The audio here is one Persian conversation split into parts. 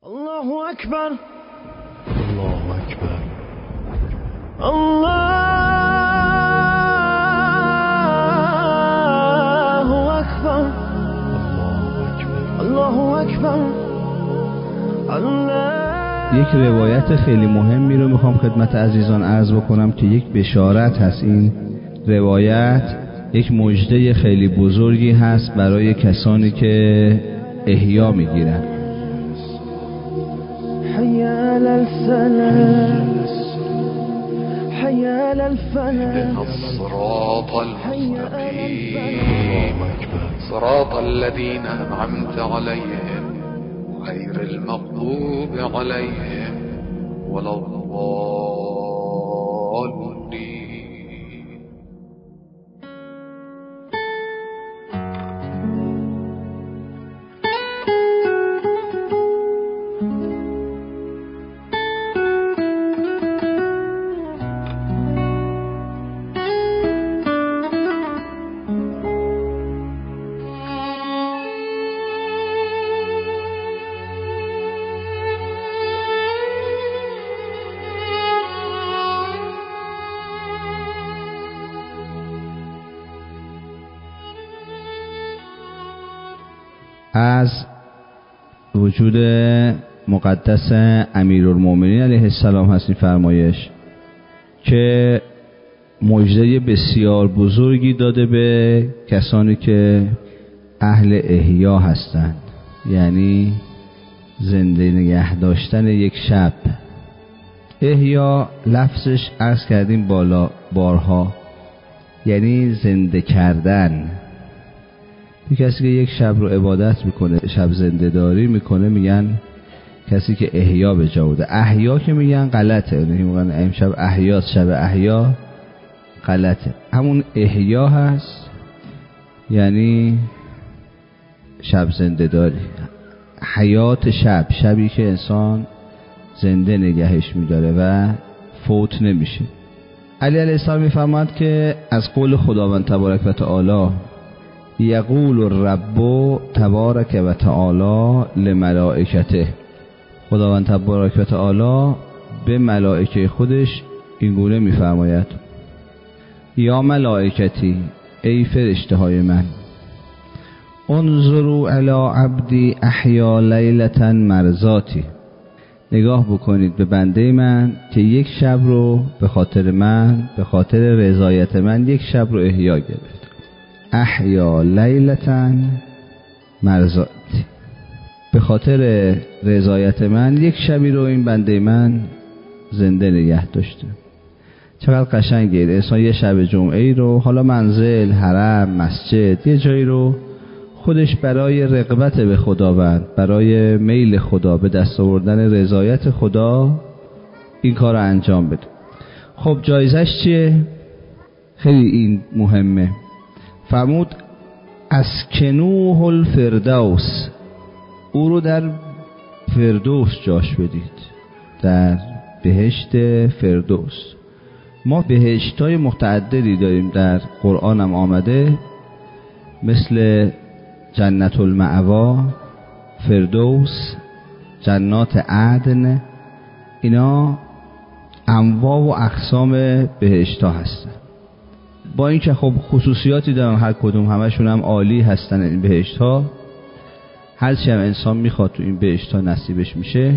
الله اکبر الله اکبر الله اکبر الله اکبر الله. یک روایت خیلی مهمی رو میخوام خدمت عزیزان عرض بکنم که یک بشارت هست. این روایت یک مژده خیلی بزرگی هست برای کسانی که احیا میگیرن. حي على السلام حي على الفلاح الصراط المستقيم صراط الذين أنعمت عليهم غير المغضوب عليهم ولا الضالين. از وجود مقدس امیرالمومنین علیه السلام هست این فرمایش که مژده بسیار بزرگی داده به کسانی که اهل احیا هستند، یعنی زنده نگه داشتن یک شب. احیا لفظش عرض کردیم بالا بارها، یعنی زنده کردن. یک کسی که یک شب رو عبادت میکنه، شب زنده داری میکنه، میگن کسی که احیا به جا بوده. احیا که میگن غلطه، میگن امشب احیاست، شب احیا، غلطه. همون احیا هست یعنی شب زنده داری، حیات شب، شبی که انسان زنده نگهش میداره و فوت نمیشه. علی علیه السلام میفرماد که از قول خداوند تبارک و تعالی یقول الرب تبارک و تعالی لملائکته، خداوند تبارک و تعالی به ملائکه خودش اینگونه میفرماید: یا ملائکتی، ای فرشته های من، انظروا علی عبدی احیا لیلة مرضاتی، نگاه بکنید به بنده من که یک شب رو به خاطر من، به خاطر رضایت من یک شب رو احیا گرفت. احیا لیلة مرضاتی، به خاطر رضایت من یک شبی رو این بنده من زنده نگه داشته. چقدر قشنگه انسان یه شب جمعه ای رو، حالا منزل، حرم، مسجد، یه جایی رو خودش برای رغبت به خداوند، برای میل خدا، به دست آوردن رضایت خدا این کار رو انجام بده. خب جایزش چیه؟ خیلی این مهمه. فرمود اسکنوه الفردوس، او رو در فردوس جاش بدید، در بهشت فردوس. ما بهشت‌های متعددی داریم، در قرآن هم آمده، مثل جنت المأوا، فردوس، جنات عدن. اینا انواع و اقسام بهشت‌ها هستن، با اینکه خب خصوصیاتی دارن هر کدوم، همشون هم عالی هستن. این بهشت‌ها هرچی هم انسان میخواد تو این بهشت‌ها نصیبش میشه.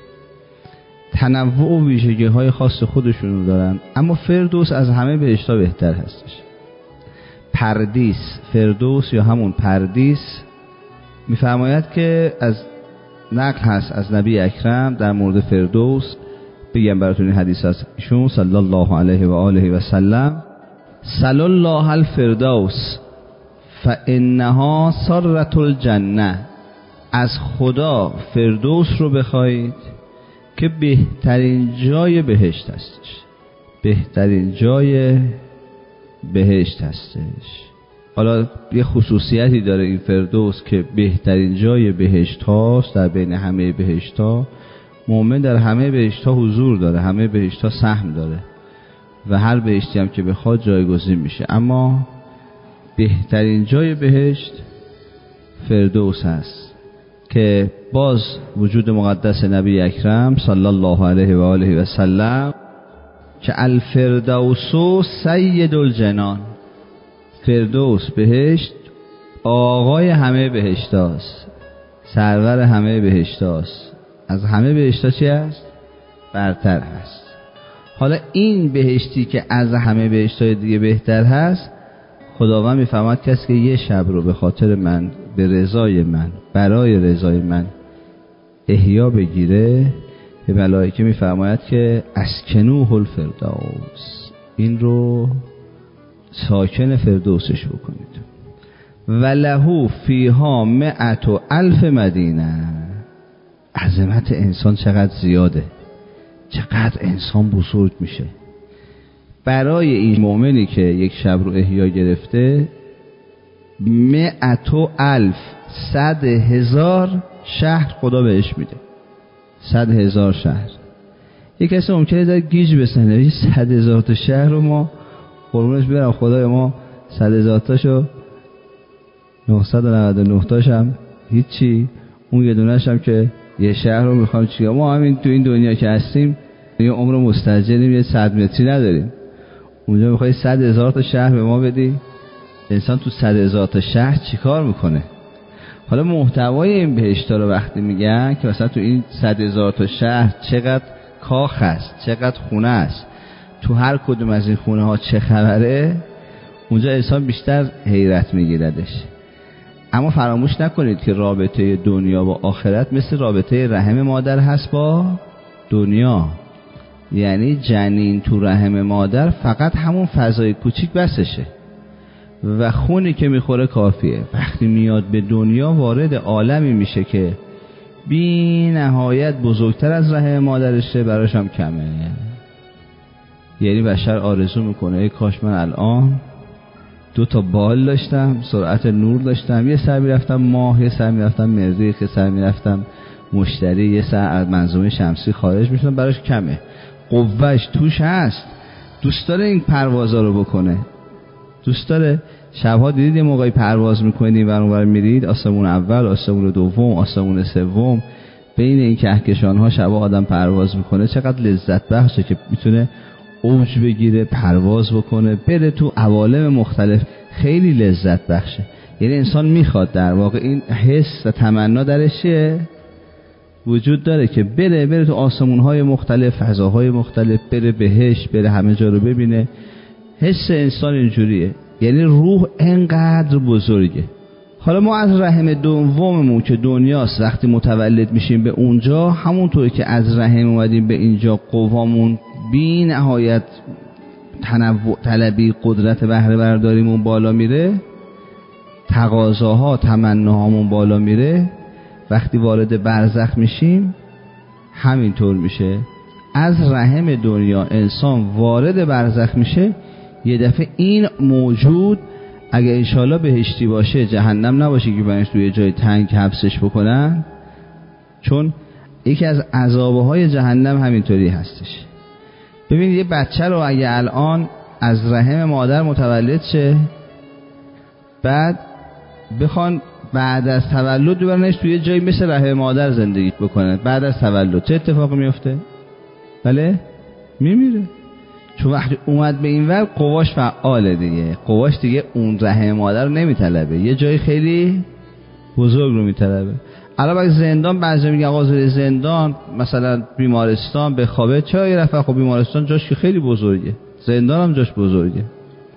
تنوع و ویژگی‌های خاص خودشون رو دارن، اما فردوس از همه بهشت‌ها بهتر هستش. پردیس، فردوس یا همون پردیس، میفرماید که از نقل هست از نبی اکرم در مورد فردوس، بگم براتون این حدیث هست ایشون صلی الله علیه و آله و سلم: صلی الله الفردوس فانها سرة الجنه، از خدا فردوس رو بخواید که بهترین جای بهشت هستش، بهترین جای بهشت هستش. حالا یه خصوصیتی داره این فردوس که بهترین جای بهشت هاست، در بین همه بهشت ها. مؤمن در همه بهشت ها حضور داره، همه بهشت ها سهم داره و هر بهشتی هم که بخواد جایگزین میشه، اما بهترین جای بهشت فردوس هست که باز وجود مقدس نبی اکرم صلی الله علیه و آله و سلم که الفردوس سید الجنان، فردوس بهشت آقای همه بهشتاست، سرور همه بهشتاست، از همه بهشتا چی است؟ برتر هست. حالا این بهشتی که از همه بهشتای دیگه بهتر هست، خداوند میفرماد کسی که یه شب رو به خاطر من، به رضای من، برای رضای من احیا بگیره، به ملائکه میفرماید که اسکنوه الفردوس، این رو ساکن فردوسش بکنید. ولهو فیها 100,000 مدینه. عظمت انسان چقدر زیاده، چقدر انسان بزرگ میشه. برای این مؤمنی که یک شب رو احیا گرفته 100,000 100,000 شهر خدا بهش میده. 100,000 شهر. یک کسی ممکنه در گیج بسنه 100,000 تا شهر رو ما قربونش برم خدای ما 100,000 تاشو 999 تاش هم هیچی، اون یه دونه‌ش هم که یه شهر رو میخوام چیه. ما همین تو این دنیا که هستیم یه عمر مستعجلیم، یه 100 متری نداریم، اونجا میخوای 100,000 تا شهر به ما بدی. انسان تو 100,000 تا شهر چیکار میکنه؟ حالا محتوای این بهشتا رو وقتی میگن که مثلا تو این 100,000 تا شهر چقدر کاخ هست، چقدر خونه است، تو هر کدوم از این خونه ها چه خبره، اونجا انسان بیشتر حیرت میگیردش. اما فراموش نکنید که رابطه دنیا با آخرت مثل رابطه رحم مادر هست با دنیا. یعنی جنین تو رحم مادر فقط همون فضای کوچیک بسشه و خونی که میخوره کافیه. وقتی میاد به دنیا وارد عالمی میشه که بی نهایت بزرگتر از رحم مادرشه، براش هم کمه. یعنی بشر آرزو میکنه ای کاش من الان 2 تا بال داشتم، سرعت نور داشتم، یه سر میرفتم ماه، یه سر میرفتم مریخ، یه سر میرفتم مشتری، یه سر از منظومه شمسی خارج میشدم. براش کمه، قوهش توش هست، دوست داره این پروازا رو بکنه، دوست داره. شبها دیدید یه موقعی پرواز میکنید این ور اون ور میرید، آسمون اول، آسمون دوم، آسمون سوم، بین این کهکشان ها شبها آدم پرواز میکنه، چقدر لذت بخشه که میتونه اوج بگیره، پرواز بکنه، بره تو عوالم مختلف. خیلی لذت بخشه. یعنی انسان میخواد، در واقع این حس و تمنا درش وجود داره که بره تو آسمون‌های مختلف، فضاهای مختلف، بره بهش، بره همه جا رو ببینه. حس انسان اینجوریه. یعنی روح انقدر بزرگه. حالا ما از رحم دوممون که دنیاست وقتی متولد میشیم به اونجا، همونطور که از رحم اومدیم به اینجا قوامون بی نهایت تنوع طلبی، قدرت بهره برداریمون بالا میره، تقاضاها، تمناهامون بالا میره. وقتی وارد برزخ میشیم همینطور میشه. از رحم دنیا انسان وارد برزخ میشه، یه دفعه این موجود اگه انشالله بهشتی باشه، جهنم نباشه که برنش توی جای تنگ حبسش بکنن، چون یکی از عذابهای جهنم همینطوری هستش. ببینید یه بچه رو اگه الان از رحم مادر متولد شه، بعد بخوان بعد از تولد ببرنش توی جایی مثل رحم مادر زندگی بکنه، بعد از تولد چه اتفاقی میفته؟ بله؟ میمیره. چون وقتی اومد به این ور قواش فعاله دیگه، قواش دیگه اون رحم مادر رو نمیطلبه، یه جای خیلی بزرگ رو میطلبه. الان اگه زندان، بعضی میگن آقا زندان مثلا بیمارستان بخوابه، چرا یه رفعه؟ خب بیمارستان جاش که خیلی بزرگه، زندان هم جاش بزرگه.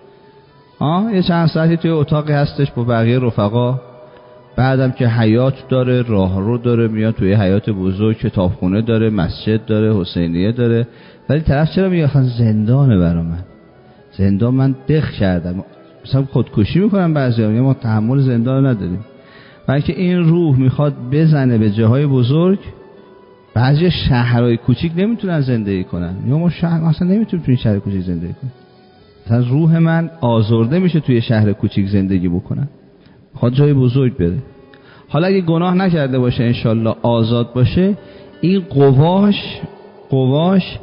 یه چند ساعتی توی اتاقی هستش با بقیه رفقا، بعدم که حیات داره، راهرو داره، میاد توی حیات بزرگ، کتابخونه داره، مسجد داره، حسینیه داره. ولی طرف چرا میگه آخه زندانه برا من، زندان من دق کردم، مثلا خودکشی میکنم. بعضیا میگن ما تحمل زندان نداریم. بلکه این روح میخواد بزنه به جاهای بزرگ. بعضی شهرهای کوچیک نمیتونن زندگی کنن، یا ما شهر اصلا نمیتونیم توی شهر کوچیک زندگی کنیم. مثلا روح من آزرده میشه توی شهر کوچیک زندگی بکنن، میخواد جای بزرگ بره. حالا اگه گناه نکرده باشه، انشالله آزاد باشه، این قواش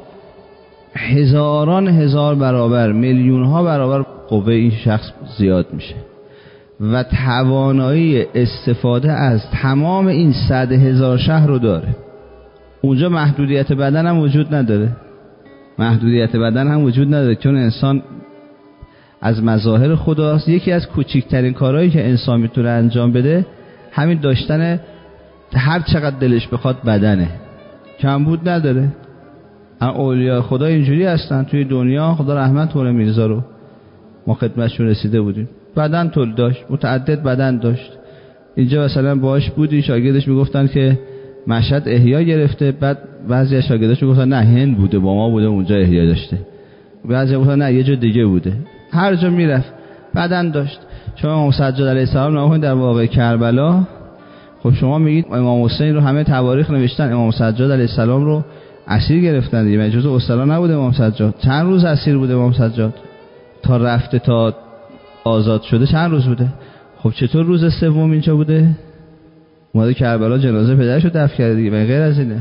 هزاران هزار برابر، میلیون ها برابر قوه این شخص زیاد میشه. و توانایی استفاده از تمام این 100,000 شهر رو داره. اونجا محدودیت بدن هم وجود نداره. محدودیت بدن هم وجود نداره، چون انسان از مظاهر خداست. یکی از کوچکترین کارهایی که انسان میتونه انجام بده همین داشتن هر چقدر دلش بخواد بدنه، کمبود نداره. اولیاء خدا اینجوری هستن توی دنیا. خدا رحمت کنه میرزا رو، ما خدمتشون رسیده بودیم، بدن تولید داشت، متعدد بدن داشت. اینجا مثلا باهاش بودی، شاگردش میگفتن که مشهد احیا گرفته، بعد بعضی از شاگرداش میگفتن نه هند بوده، با ما بوده اونجا احیا داشته، بعضی میگفتن نه یه جا دیگه بوده. هر جا میرفت بدن داشت. شما امام سجاد علیه السلام نگاه کنید در واقعه کربلا. خب شما میگید امام حسین رو همه تواریخ نوشتن، امام سجاد علیه السلام رو اسیر گرفتن دیگه. مجوز اسرا نبوده امام سجاد. چند روز اسیر بوده امام سجاد؟ تا رفته تا آزاد شده چند روز بوده؟ خب چطور روز سوم اینجا بوده؟ اومده کربلا جنازه پدرشو دفن کرده دیگه، غیر از اینه.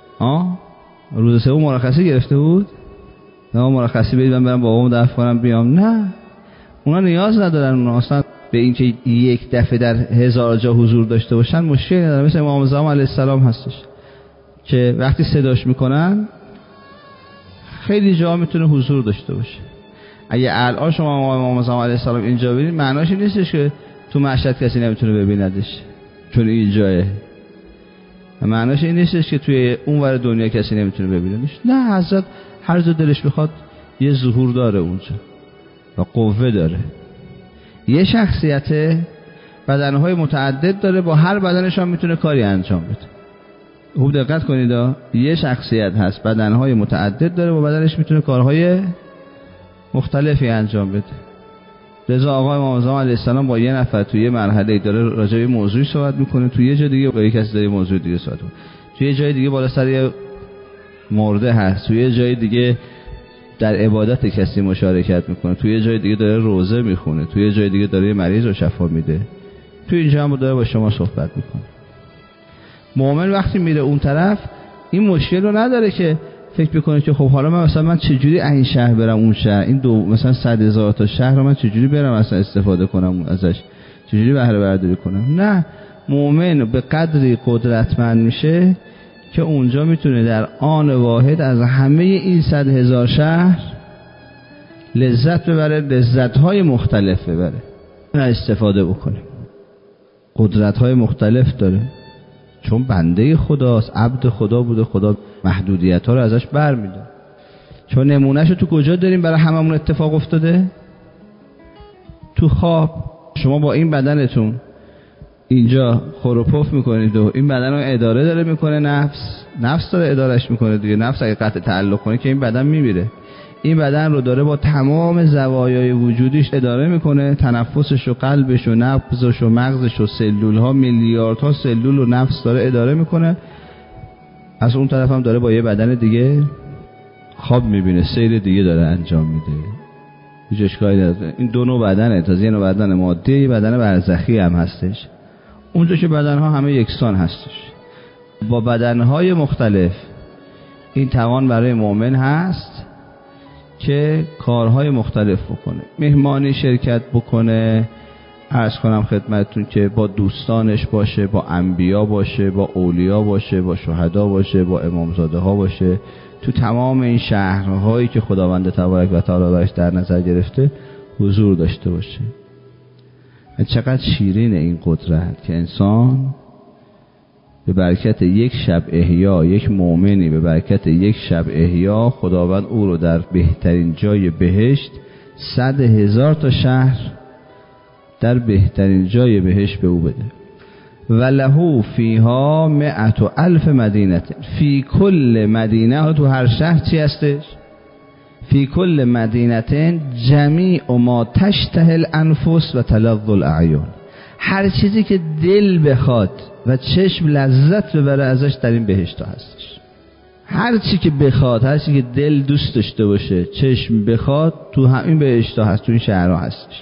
روز سوم مرخصی گرفته بود؟ نه مرخصی بدید من برم بابامو دفن کنم بیام. نه، اونا نیاز ندارن. اونا اصلا به این که یک دفعه در 1000 جا حضور داشته باشن مشکلی نداره. مثل امام زمان علیه السلام هستش که وقتی صداش میکنن خیلی جا میتونه حضور داشته باشه. اگه الان شما امام زمان علیه السلام اینجا ببینید معناش این نیستش که تو مشهد کسی نمیتونه ببیندش چون اینجاه. معناش این نیستش که توی اونور دنیا کسی نمیتونه ببیندش. نه، حضرت هر جا دلش بخواد یه ظهور داره اونجا و قوه داره. یه شخصیت بدنهای متعدد داره، با هر بدنش هم میتونه کاری انجام بده. خوب دقت کنید، یه شخصیت هست بدنهای متعدد داره، با بدنش میتونه کارهای مختلفی انجام بده. لذا آقای امام زمان علیه السلام با یه نفر توی یه مرحله داره راجع به موضوعی صحبت میکنه، توی یه جای دیگه با یک کسی داره موضوع دیگه صحبت میکنه، توی یه جای دیگه بالا سر یه مرده هست، توی یه جای دیگه در عبادت کسی مشارکت میکنه، توی یه جای دیگه داره روزه میخونه، توی یه جای دیگه داره یه مریض رو شفا میده، توی اینجا هم داره با شما صحبت میکنه. مؤمن وقتی میره اون طرف این مشکل رو نداره که فکر بکنه که خب حالا من چجوری این شهر برم اون شهر، این مثلا 100,000 تا شهر رو من چجوری برم اصلا استفاده کنم ازش، چجوری بهره برداری کنم. نه، مؤمن به قدری قدرتمند میشه که اونجا میتونه در آن واحد از همه این 100,000 شهر لذت ببره، لذت‌های مختلف ببره و استفاده بکنه. قدرت‌های مختلف داره چون بنده خداست، عبد خدا بوده، خدا محدودیت‌ها رو ازش برمی‌داره. چون نمونهشو تو کجا داریم برای هممون اتفاق افتاده؟ تو خواب. شما با این بدنتون اینجا خور و پف میکنید و این بدن رو اداره داره میکنه نفس داره ادارش میکنه دیگه. نفس اگه قطع تعلق کنه که این بدن میمیره. این بدن رو داره با تمام زوایای وجودیش اداره میکنه، تنفسش و قلبش و نبضش و مغزش و سلول‌ها، میلیاردها سلول و نفس داره اداره میکنه. از اون طرف هم داره با یه بدن دیگه خواب میبینه، سیر دیگه داره انجام میده. هیچ اشکالی نداره. این دو نوع بدنه، تازه یه نوع بدن مادی، یه بدن برزخی هم هستش. اونجا که بدنها همه یکسان هستش با بدنهای مختلف. این توان برای مؤمن هست که کارهای مختلف بکنه، مهمانی شرکت بکنه، عرض کنم خدمتتون که با دوستانش باشه، با انبیا باشه، با اولیا باشه، با شهدا باشه، با امامزاده ها باشه، تو تمام این شهرهایی که خداوند تبارک و تعالی برش در نظر گرفته حضور داشته باشه. چقدر شیرینه این قدرت که انسان به برکت یک شب احیا، یک مؤمنی به برکت یک شب احیا، خداوند او رو در بهترین جای بهشت 100,000 تا شهر در بهترین جای بهشت به او بده. ولهو فیها 100,000 مدینه، فی کل مدینه، تو هر شهر چی هستش؟ فی کل مدینه جمیع ما تشتهی الانفس و تلظ الاعین، هر چیزی که دل بخواد و چشم لذت ببره ازش در این بهشت هستش. هر چی که بخواد، هر چی که دل دوست داشته باشه، چشم بخواد، تو همین بهشت هست، تو این شهرها هستش.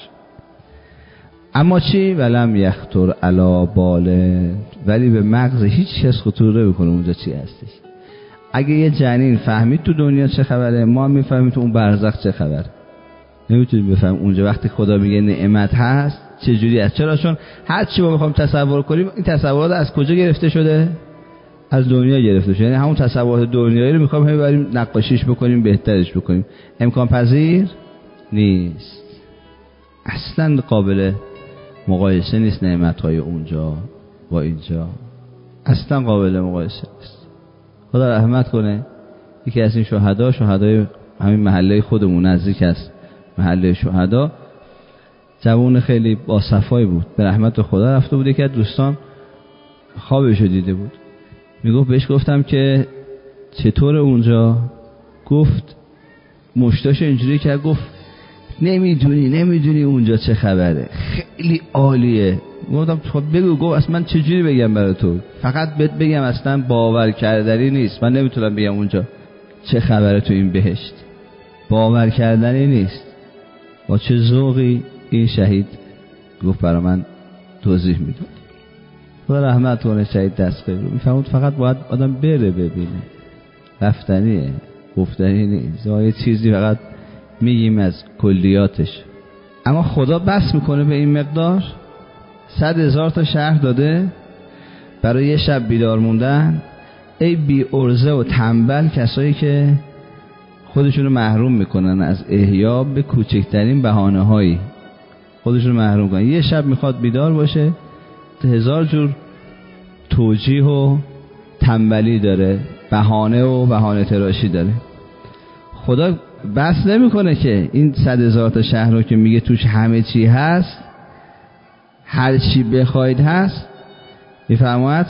اما چی؟ ولم یخطر علی بال، ولی به مغز هیچ کس خطور نمیکنه اونجا چی هستش. اگه یه جنین فهمید تو دنیا چه خبره، ما میفهمیم تو اون برزخ چه خبره. نمیتونیم بفهمیم. اونجا وقتی خدا میگه نعمت هست، چجوری است. چرا؟ چون هر چی ما میخوام تصور کنیم این تصورات از کجا گرفته شده؟ از دنیا گرفته شده. یعنی همون تصورات دنیایی رو میخوام بریم نقاشیش بکنیم، بهترش بکنیم. امکان پذیر نیست، اصلا قابل مقایسه نیست. نعمت‌های اونجا با اینجا اصلا قابل مقایسه نیست. خدا رحمت کنه یکی از این شهدای همین محله خودمون نزدیک است، محله شهدا، جوان خیلی با صفایی بود، به رحمت خدا رفته بود. یکی از دوستان خوابش رو دیده بود، میگفت بهش گفتم که چطور اونجا؟ گفت مشتاش اینجوری که گفت نمیدونی اونجا چه خبره، خیلی عالیه. گفتم خب بگو. گفت اصلا من چجوری بگم برای تو؟ فقط بهت بگم اصلا باور کردنی نیست، من نمیتونم بگم اونجا چه خبره تو این بهشت، باور کردنی نیست. با چه ذوقی این شهید گفت برای من توضیح میداد. خدا رحمت کنه شهید دستگیر رو. میفهمود فقط باید آدم بره ببینه، رفتنیه، گفتنی نیست. یه چیزی فقط میگیم از کلیاتش. اما خدا بس میکنه به این مقدار. 100,000 تا شهر داده برای یه شب بیدار موندن. ای بی ارزه و تنبل کسایی که خودشونو محروم میکنن از احیا به کوچکترین بهانه‌هایی، خودشونو محروم کنن. یه شب میخواد بیدار باشه، 1000 جور توجیه و تنبلی داره، بهانه تراشی داره. خدا بس نمیکنه که این 100,000 تا شهر رو که میگه توش همه چی هست، هر چی بخواید هست، میفرماید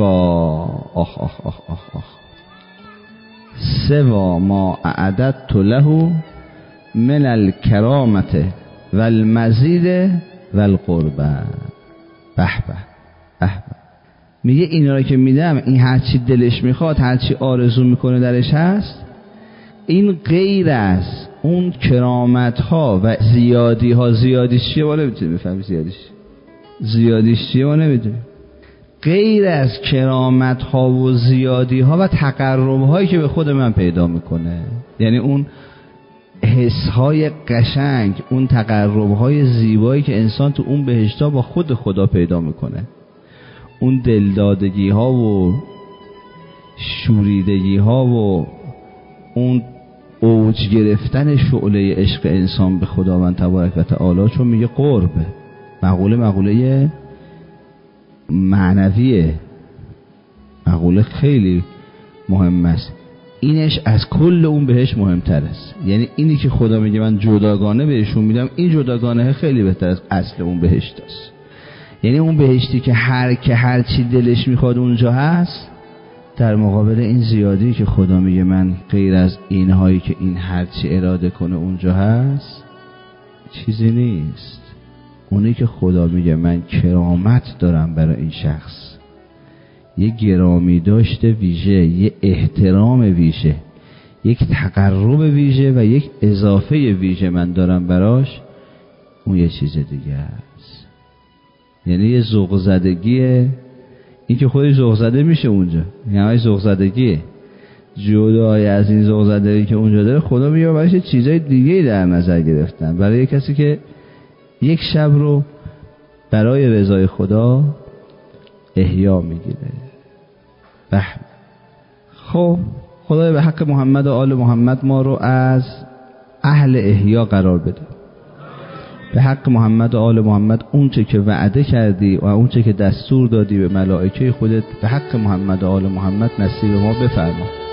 سوا ما اعددت له من الکرامت والمزید والقربه. به به، میگه اینا رو که میدم، این هر چی دلش میخواد، هر چی آرزو میکنه درش هست، این غیر از اون کرامت ها و زیادی ها. زیادیش چیه ما نمیتونیم بفهمیم، زیادیش چیه ما نمیتونیم. غیر از کرامت ها و زیادی ها و تقرب هایی که به خود من پیدا میکنه، یعنی اون حس های قشنگ، اون تقرب های زیبایی که انسان تو اون بهشتا با خود خدا پیدا میکنه، اون دلدادگی ها و شوریدگی ها و اون اوج گرفتن شعله عشق انسان به خداوند تبارک و تعالی. چون میگه قرب، مقوله معنویه، مقوله خیلی مهم است. اینش از کل اون بهش مهمتر است. یعنی اینی که خدا میگه من جداگانه بهشون میدم، این جداگانه خیلی بهتر از اصل اون بهشت است. یعنی اون بهشتی که هر چی دلش میخواد اونجا هست، در مقابل این زیادی که خدا میگه من غیر از اینهایی که این هر چی اراده کنه اونجا هست، چیزی نیست. اونی که خدا میگه من کرامت دارم برای این شخص، یه گرامی داشته ویژه، یه احترام ویژه، یک تقرب ویژه و یک اضافه ویژه من دارم براش، اون یه چیز دیگه است. یعنی یه ذوق زدگیه. این که خودش ذوق زده میشه اونجا، یعنی ذوق زدگیه. جدای از این ذوق زدگی که اونجا داره، خدا میگه برایش چیزای دیگه در نظر گرفتن برای کسی که یک شب رو برای رضای خدا احیا میگیره. خب خدای به حق محمد و آل محمد ما رو از اهل احیا قرار بده. به حق محمد و آل محمد اونچه که وعده کردی و اونچه که دستور دادی به ملائکه خودت، به حق محمد و آل محمد نصیب ما بفرما.